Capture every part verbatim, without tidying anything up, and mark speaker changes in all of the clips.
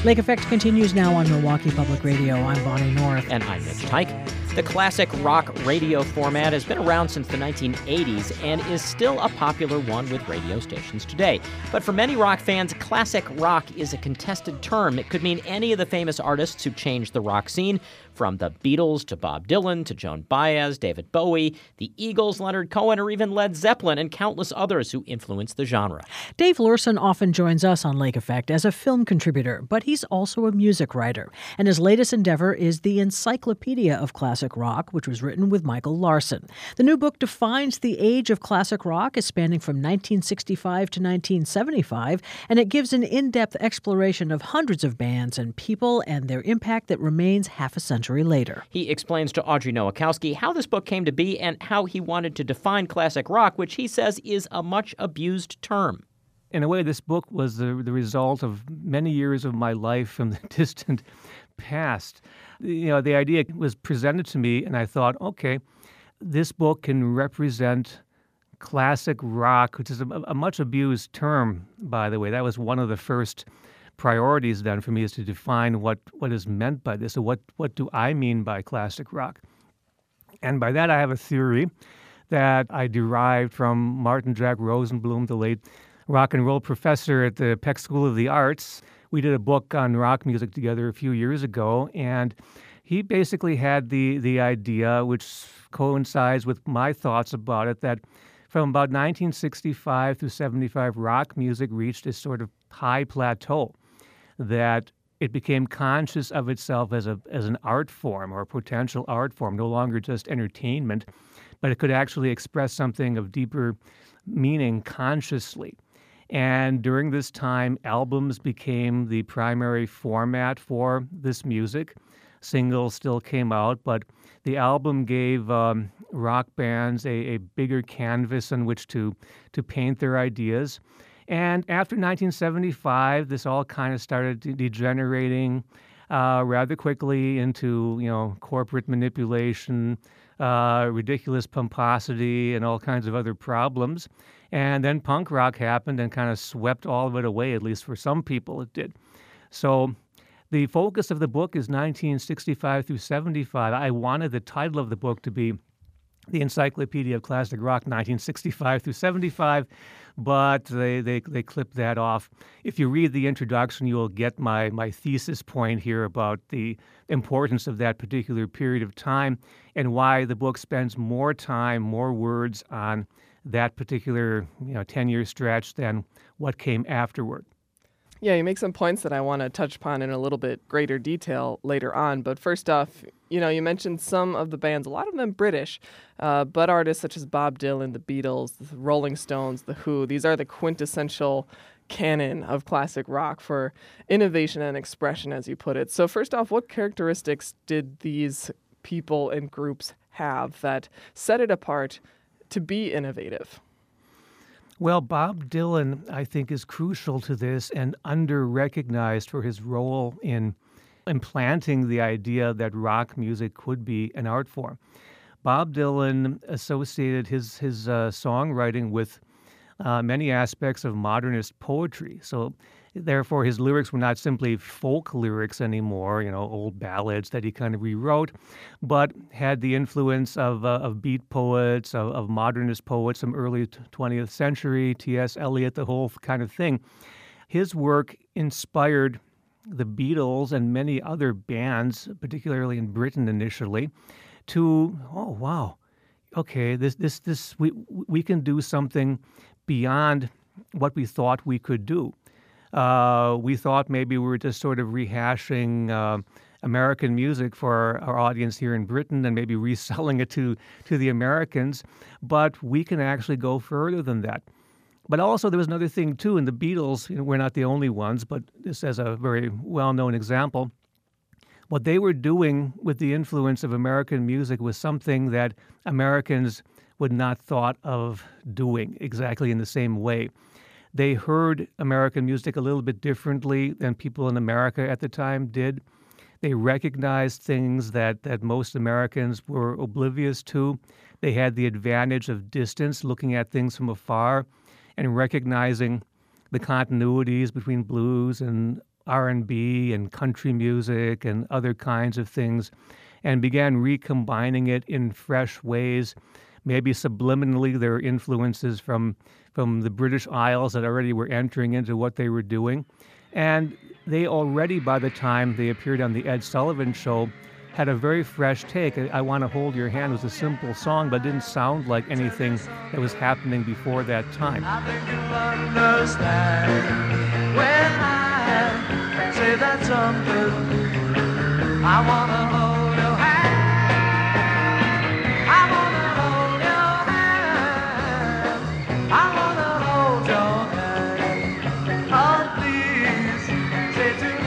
Speaker 1: Lake Effect continues now on Milwaukee Public Radio. I'm Bonnie North.
Speaker 2: And I'm Mitch Tyke. The classic rock radio format has been around since the nineteen eighties and is still a popular one with radio stations today. But for many rock fans, classic rock is a contested term. It could mean any of the famous artists who changed the rock scene, from the Beatles to Bob Dylan to Joan Baez, David Bowie, the Eagles, Leonard Cohen, or even Led Zeppelin, and countless others who influenced the genre.
Speaker 1: Dave Lurson often joins us on Lake Effect as a film contributor, but he's also a music writer. And his latest endeavor is the Encyclopedia of Classic Rock, which was written with Michael Larson. The new book defines the age of classic rock as spanning from nineteen sixty-five to nineteen seventy-five, and it gives an in-depth exploration of hundreds of bands and people and their impact that remains half a century later.
Speaker 2: He explains to Audrey Nowakowski how this book came to be and how he wanted to define classic rock, which he says is a much abused term.
Speaker 3: In a way, this book was the, the result of many years of my life from the distant past. You know, the idea was presented to me, and I thought, okay, this book can represent classic rock, which is a, a much abused term, by the way. That was one of the first priorities then for me, is to define what, what is meant by this. So what, what do I mean by classic rock? And by that, I have a theory that I derived from Martin Jack Rosenblum, the late rock and roll professor at the Peck School of the Arts. We did a book on rock music together a few years ago, and he basically had the, the idea, which coincides with my thoughts about it, that from about nineteen sixty-five through seventy-five, rock music reached a sort of high plateau, that it became conscious of itself as a as an art form or a potential art form, no longer just entertainment, but it could actually express something of deeper meaning consciously. And during this time, albums became the primary format for this music. Singles still came out, but the album gave um, rock bands a, a bigger canvas on which to, to paint their ideas. And after nineteen seventy-five, this all kind of started de- degenerating uh, rather quickly into, you know, corporate manipulation, uh, ridiculous pomposity, and all kinds of other problems. And then punk rock happened and kind of swept all of it away, at least for some people it did. So the focus of the book is nineteen sixty-five through seventy-five. I wanted the title of the book to be The Encyclopedia of Classic Rock, nineteen sixty-five through seventy-five, but they, they, they clipped that off. If you read the introduction, you will get my, my thesis point here about the importance of that particular period of time and why the book spends more time, more words on that particular, you know, ten-year stretch than what came afterward.
Speaker 4: Yeah, you make some points that I want to touch upon in a little bit greater detail later on. But first off, you know, you mentioned some of the bands, a lot of them British, uh, but artists such as Bob Dylan, the Beatles, the Rolling Stones, the Who, these are the quintessential canon of classic rock for innovation and expression, as you put it. So first off, what characteristics did these people and groups have that set it apart to be innovative?
Speaker 3: Well, Bob Dylan, I think, is crucial to this and under-recognized for his role in implanting the idea that rock music could be an art form. Bob Dylan associated his, his uh, songwriting with uh, many aspects of modernist poetry. So therefore, his lyrics were not simply folk lyrics anymore, you know, old ballads that he kind of rewrote, but had the influence of uh, of beat poets, of, of modernist poets from early twentieth century, T S Eliot, the whole kind of thing. His work inspired the Beatles and many other bands, particularly in Britain initially, to, oh, wow, okay, this this this we we can do something beyond what we thought we could do. Uh, we thought maybe we were just sort of rehashing uh, American music for our audience here in Britain and maybe reselling it to, to the Americans, but we can actually go further than that. But also there was another thing too, in the Beatles, you know, we're not the only ones, but this as a very well-known example, what they were doing with the influence of American music was something that Americans would not thought of doing exactly in the same way. They heard American music a little bit differently than people in America at the time did. They recognized things that, that most Americans were oblivious to. They had the advantage of distance, looking at things from afar and recognizing the continuities between blues and R and B and country music and other kinds of things and began recombining it in fresh ways. Maybe subliminally, there were influences from, from the British Isles that already were entering into what they were doing. And they already, by the time they appeared on the Ed Sullivan Show, had a very fresh take. I Want to Hold Your Hand was a simple song, but didn't sound like anything that was happening before that time.
Speaker 5: I think you'll understand when I say that something. I want to hold your hand. I want to hold your hand. I want to hold your hand. Oh, please say to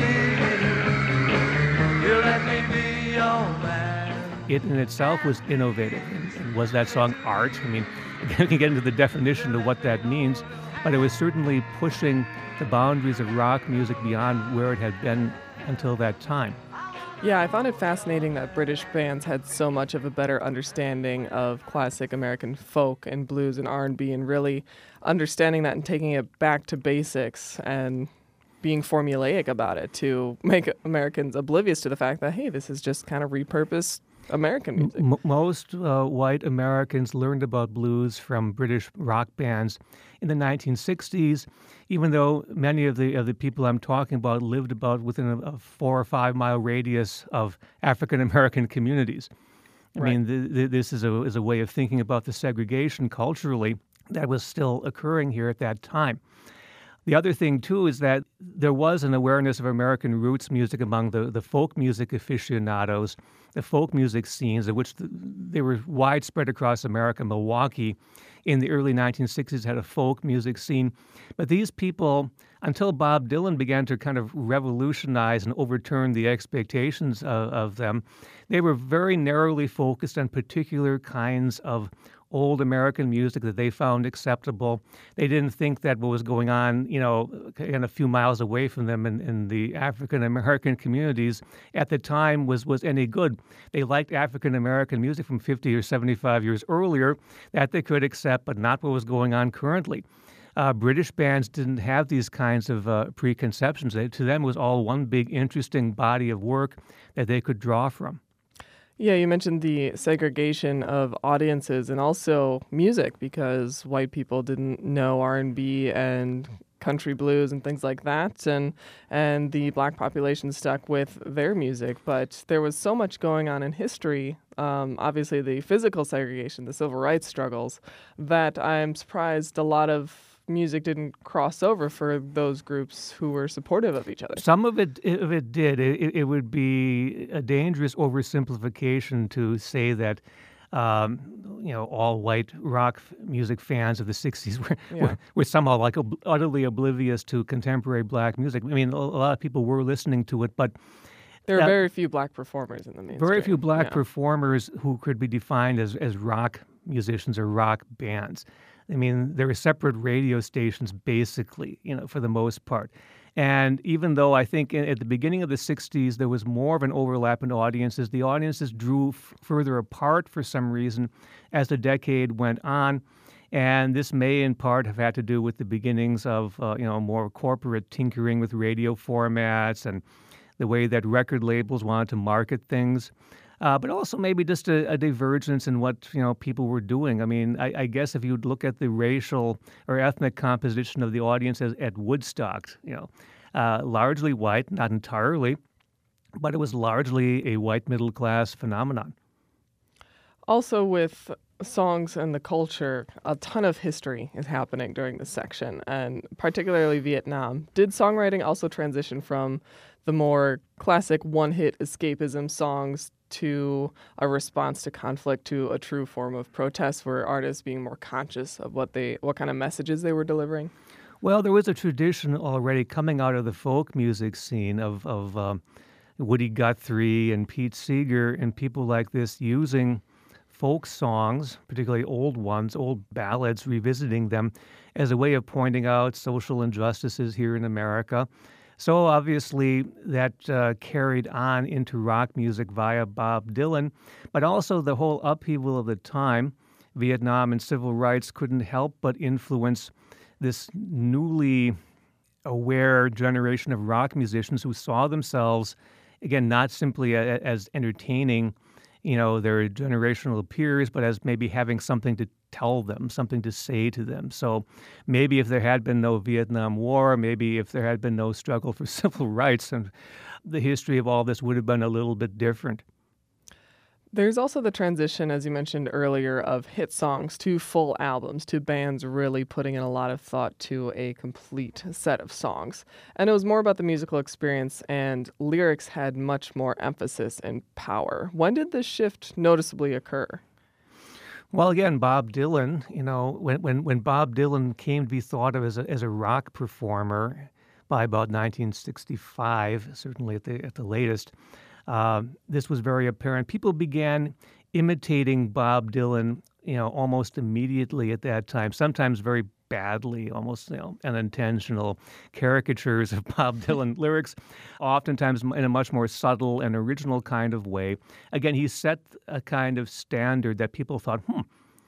Speaker 5: me, you let me be your man.
Speaker 3: It in itself was innovative. And was that song art? I mean, we can get into the definition of what that means, but it was certainly pushing the boundaries of rock music beyond where it had been until that time.
Speaker 4: Yeah, I found it fascinating that British bands had so much of a better understanding of classic American folk and blues and R and B, and really understanding that and taking it back to basics and being formulaic about it to make Americans oblivious to the fact that, hey, this is just kind of repurposed American music.
Speaker 3: M- most uh, white Americans learned about blues from British rock bands in the nineteen sixties, even though many of the of the people I'm talking about lived about within a, a four or five mile radius of African American communities. I
Speaker 4: Right.
Speaker 3: mean, th- th- this is a is a way of thinking about the segregation culturally that was still occurring here at that time. The other thing, too, is that there was an awareness of American roots music among the, the folk music aficionados, the folk music scenes, of which the, they were widespread across America. Milwaukee in the early nineteen sixties had a folk music scene. But these people, until Bob Dylan began to kind of revolutionize and overturn the expectations of, of them, they were very narrowly focused on particular kinds of old American music that they found acceptable. They didn't think that what was going on, you know, kind of a few miles away from them in, in the African American communities at the time was, was any good. They liked African American music from fifty or seventy-five years earlier that they could accept, but not what was going on currently. Uh, British bands didn't have these kinds of uh, preconceptions. They, to them, it was all one big interesting body of work that they could draw from.
Speaker 4: Yeah, you mentioned the segregation of audiences and also music, because white people didn't know R and B and country blues and things like that, and and the black population stuck with their music. But there was so much going on in history, um, obviously the physical segregation, the civil rights struggles, that I'm surprised a lot of music didn't cross over for those groups who were supportive of each other.
Speaker 3: Some of it, if it did, it, it would be a dangerous oversimplification to say that, um, you know, all white rock f- music fans of the sixties were,
Speaker 4: Yeah.
Speaker 3: were, were somehow like ob- utterly oblivious to contemporary black music. I mean, a, a lot of people were listening to it, but
Speaker 4: There are
Speaker 3: that-
Speaker 4: very few black performers in the mainstream.
Speaker 3: very few black
Speaker 4: Yeah.
Speaker 3: performers who could be defined as, as rock musicians or rock bands. I mean, there were separate radio stations, basically, you know, for the most part. And even though I think in, at the beginning of the sixties, there was more of an overlap in audiences, the audiences drew f- further apart for some reason as the decade went on. And this may in part have had to do with the beginnings of, uh, you know, more corporate tinkering with radio formats and the way that record labels wanted to market things. Uh, but also maybe just a, a divergence in what, you know, people were doing. I mean, I, I guess if you look at the racial or ethnic composition of the audience as, at Woodstock, you know, uh, largely white, not entirely, but it was largely a white middle class phenomenon.
Speaker 4: Also, with songs and the culture, a ton of history is happening during this section, and particularly Vietnam. Did songwriting also transition from the more classic one-hit escapism songs to a response to conflict, to a true form of protest, where artists being more conscious of what they, what kind of messages they were delivering?
Speaker 3: Well, there was a tradition already coming out of the folk music scene of, of um, Woody Guthrie and Pete Seeger and people like this using folk songs, particularly old ones, old ballads, revisiting them as a way of pointing out social injustices here in America. So obviously that uh, carried on into rock music via Bob Dylan, but also the whole upheaval of the time, Vietnam and civil rights, couldn't help but influence this newly aware generation of rock musicians who saw themselves, again, not simply a, as entertaining, you know, their generational peers, but as maybe having something to tell them, something to say to them. So maybe if there had been no Vietnam War, maybe if there had been no struggle for civil rights, and the history of all this would have been a little bit different.
Speaker 4: There's also the transition, as you mentioned earlier, of hit songs to full albums, to bands really putting in a lot of thought to a complete set of songs. And it was more about the musical experience, and lyrics had much more emphasis and power. When did this shift noticeably occur?
Speaker 3: Well, again, Bob Dylan, you know, when, when, when Bob Dylan came to be thought of as a, as a rock performer by about nineteen sixty-five, certainly at the, at the latest, uh, this was very apparent. People began imitating Bob Dylan, you know, almost immediately at that time, sometimes very badly, almost, you know, unintentional caricatures of Bob Dylan lyrics, oftentimes in a much more subtle and original kind of way. Again, he set a kind of standard that people thought, hmm,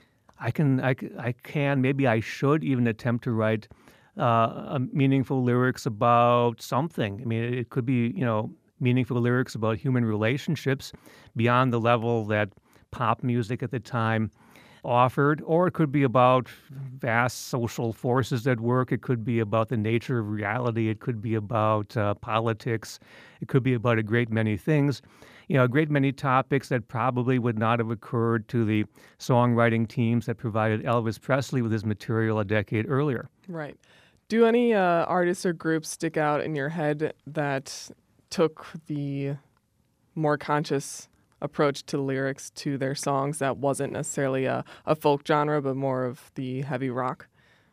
Speaker 3: I can, I, c- I can, maybe I should even attempt to write uh, meaningful lyrics about something. I mean, it could be, you know, meaningful lyrics about human relationships beyond the level that pop music at the time offered, or it could be about vast social forces at work. It could be about the nature of reality. It could be about uh, politics. It could be about a great many things, you know, a great many topics that probably would not have occurred to the songwriting teams that provided Elvis Presley with his material a decade earlier.
Speaker 4: Right. Do any uh, artists or groups stick out in your head that took the more conscious approach to lyrics to their songs that wasn't necessarily a, a folk genre, but more of the heavy rock?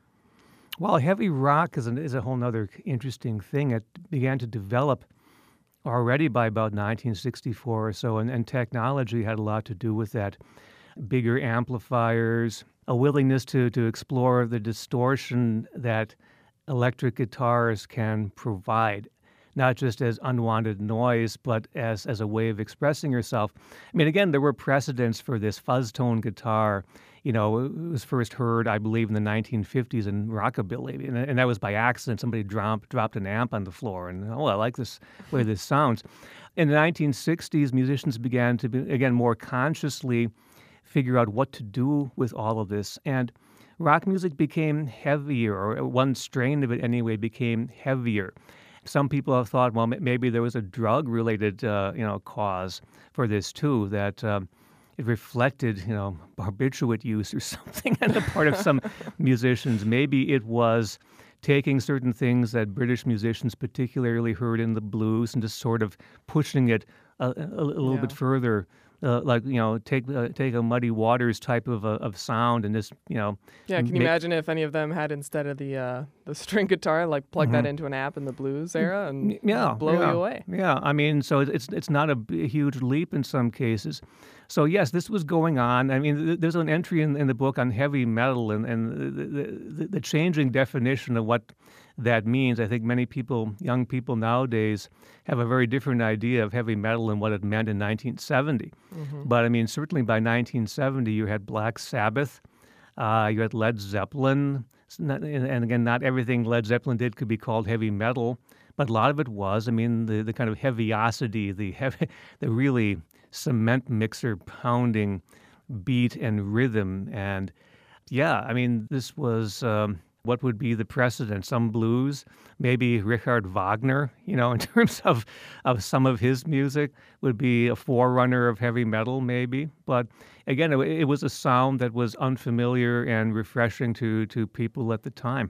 Speaker 3: Well, heavy rock is, an, is a whole other interesting thing. It began to develop already by about nineteen sixty-four or so, and, and technology had a lot to do with that. Bigger amplifiers, a willingness to, to explore the distortion that electric guitars can provide, not just as unwanted noise, but as, as a way of expressing yourself. I mean, again, there were precedents for this fuzz tone guitar. You know, it was first heard, I believe, in the nineteen fifties in rockabilly, and, and that was by accident. Somebody dropped, dropped an amp on the floor, and, oh, I like this way this sounds. In the nineteen sixties, musicians began to, be, again, more consciously figure out what to do with all of this, and rock music became heavier, or one strain of it anyway became heavier. Some people have thought, well, maybe there was a drug-related, uh, you know, cause for this too, that um, it reflected, you know, barbiturate use or something on the part of some musicians. Maybe it was taking certain things that British musicians particularly heard in the blues and just sort of pushing it a, a, a little
Speaker 4: Yeah.
Speaker 3: bit further. Uh, like, you know, take uh, take a Muddy Waters type of uh, of sound and just, you know.
Speaker 4: Yeah, can you
Speaker 3: ma-
Speaker 4: imagine if any of them had, instead of the uh, the string guitar, like plug that into an amp in the blues era and
Speaker 3: Mm-hmm. Yeah,
Speaker 4: blow
Speaker 3: yeah,
Speaker 4: you away?
Speaker 3: Yeah, I mean, so it's it's not a, b- huge leap in some cases. So yes, this was going on. I mean, th- there's an entry in, in the book on heavy metal and and the, the, the changing definition of what that means. I think many people, young people nowadays, have a very different idea of heavy metal and what it meant in nineteen seventy. But I mean, certainly by nineteen seventy, you had Black Sabbath, uh, you had Led Zeppelin, It's not- and, and again, not everything Led Zeppelin did could be called heavy metal, but a lot of it was. I mean, the, the kind of heaviosity, the heavy, the really cement mixer pounding beat and rhythm, and yeah, I mean, this was. Um, what would be the precedent? Some blues, maybe Richard Wagner, you know, in terms of, of some of his music, would be a forerunner of heavy metal, maybe. But again, it, it was a sound that was unfamiliar and refreshing to, to people at the time.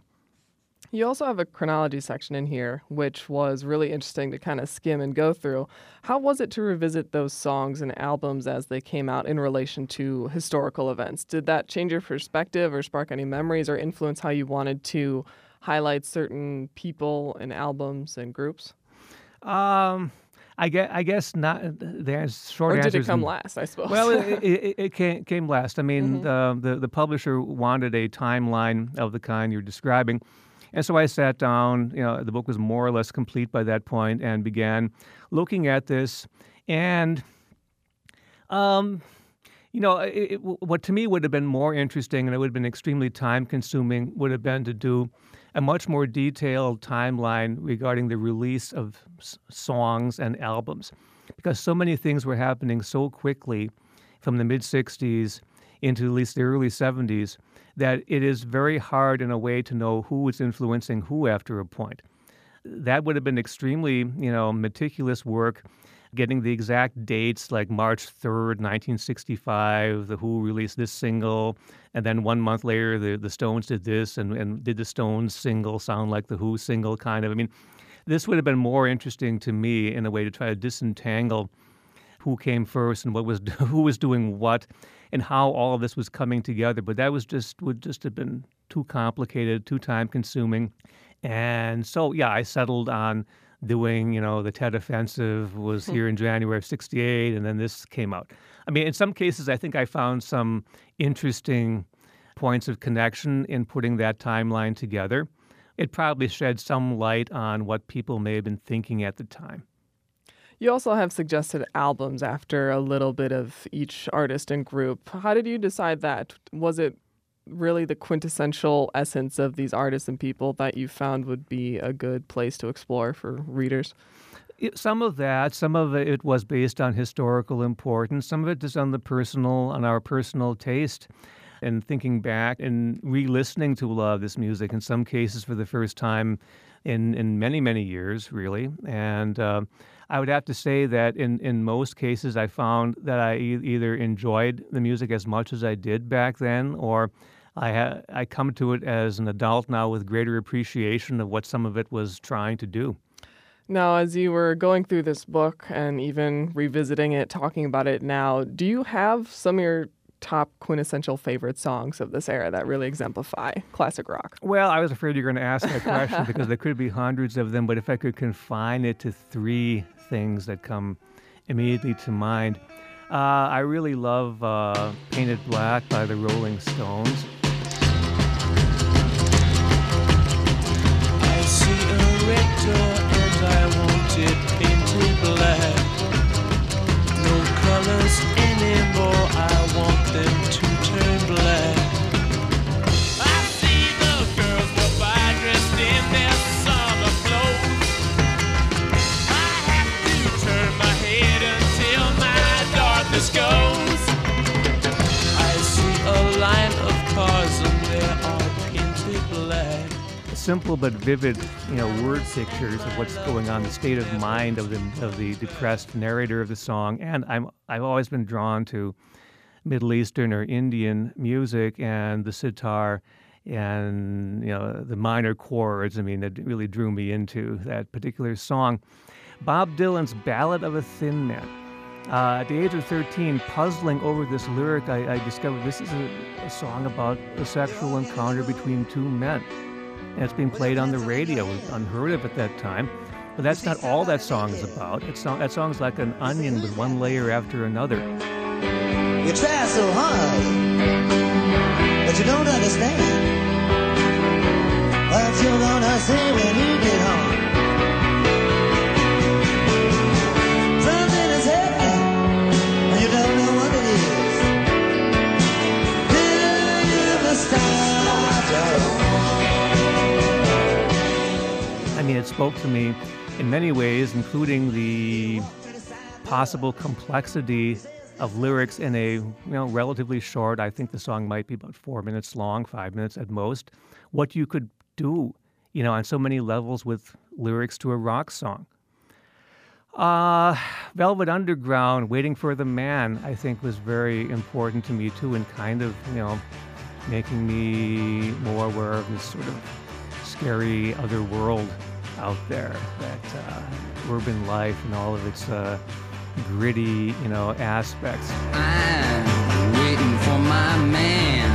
Speaker 4: You also have a chronology section in here, which was really interesting to kind of skim and go through. How was it to revisit those songs and albums as they came out in relation to historical events? Did that change your perspective or spark any memories or influence how you wanted to highlight certain people and albums and groups?
Speaker 3: Um, I guess, I guess not. The short
Speaker 4: Or did
Speaker 3: answer
Speaker 4: it
Speaker 3: is
Speaker 4: come
Speaker 3: n-
Speaker 4: last, I suppose?
Speaker 3: Well, it, it, it came, came last. I mean,
Speaker 4: Mm-hmm.
Speaker 3: the, the the publisher wanted a timeline of the kind you're describing, and so I sat down. You know, the book was more or less complete by that point, and began looking at this. And, um, you know, it, it, what to me would have been more interesting, and it would have been extremely time-consuming, would have been to do a much more detailed timeline regarding the release of s- songs and albums, because so many things were happening so quickly from the mid-sixties into at least the early seventies that it is very hard in a way to know who was influencing who after a point. That would have been extremely, you know, meticulous work, getting the exact dates, like March third, nineteen sixty-five, The Who released this single, and then one month later, the, the Stones did this, and, and did the Stones single sound like the Who single, kind of. I mean, this would have been more interesting to me in a way to try to disentangle who came first and what was who was doing what, and how all of this was coming together. But that was just would just have been too complicated, too time consuming, and so yeah, I settled on doing, you know, the Tet Offensive was here in January of sixty-eight, and then this came out. I mean, in some cases, I think I found some interesting points of connection in putting that timeline together. It probably shed some light on what people may have been thinking at the time.
Speaker 4: You also have suggested albums after a little bit of each artist and group. How did you decide that? Was it really the quintessential essence of these artists and people that you found would be a good place to explore for readers?
Speaker 3: It- Some of that, some of it was based on historical importance, some of it is on the personal, on our personal taste, and thinking back and re-listening to a lot of this music, in some cases for the first time in, in many, many years, really. And uh, I would have to say that in, in most cases, I found that I e- either enjoyed the music as much as I did back then, or I ha- I come to it as an adult now with greater appreciation of what some of it was trying to do.
Speaker 4: Now, as you were going through this book and even revisiting it, talking about it now, do you have some of your top quintessential favorite songs of this era that really exemplify classic rock?
Speaker 3: Well, I was afraid you were going to ask that question because there could be hundreds of them, but if I could confine it to three things that come immediately to mind, uh, I really love uh, Painted Black by the Rolling Stones.
Speaker 5: I see a red door and I want it painted black. No colors anymore, I want them to turn black. I see the girls go by dressed in their summer clothes. I have to turn my head until my darkness goes. I see a line of cars and they are painted black.
Speaker 3: Simple but vivid, you know, word pictures of what's going on, the state of mind of the of the depressed narrator of the song. And I'm I've always been drawn to Middle Eastern or Indian music and the sitar and, you know, the minor chords. I mean, that really drew me into that particular song. Bob Dylan's Ballad of a Thin Man. Uh, at the age of thirteen, puzzling over this lyric, I, I discovered this is a, a song about a sexual encounter between two men. And it's being played on the radio, unheard of at that time. But that's not all that song is about. It's not, that song's like an onion with one layer after another.
Speaker 6: You try so hard, but you don't understand what you're gonna say when you get home. Something is happening, and you don't know what it is. Till you must start your own.
Speaker 3: I mean, it spoke to me in many ways, including the possible complexity of lyrics in a, you know, relatively short, I think the song might be about four minutes long, five minutes at most, what you could do, you know, on so many levels with lyrics to a rock song. Uh, Velvet Underground, Waiting for the Man, I think was very important to me too, and kind of, you know, making me more aware of this sort of scary other world out there, that uh, urban life and all of its uh, gritty, you know, aspects.
Speaker 7: I'm waiting for my man.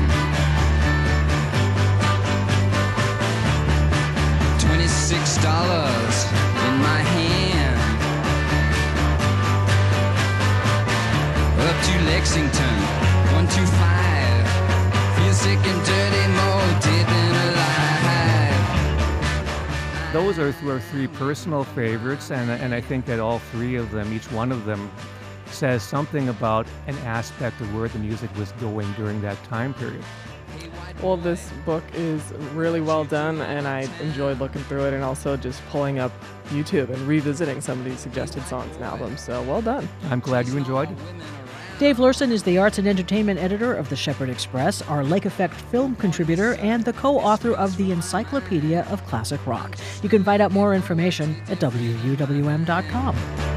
Speaker 7: Twenty-six dollars in my hand. Up to Lexington, one two five. Feel sick and dirty, more dead than alive.
Speaker 3: Those are our three personal favorites, and, and I think that all three of them, each one of them, says something about an aspect of where the music was going during that time period.
Speaker 4: Well, this book is really well done, and I enjoyed looking through it and also just pulling up YouTube and revisiting some of these suggested songs and albums. So well done.
Speaker 3: I'm glad you enjoyed it.
Speaker 1: Dave Lurson is the arts and entertainment editor of the Shepherd Express, our Lake Effect film contributor, and the co-author of the Encyclopedia of Classic Rock. You can find out more information at W U W M dot com.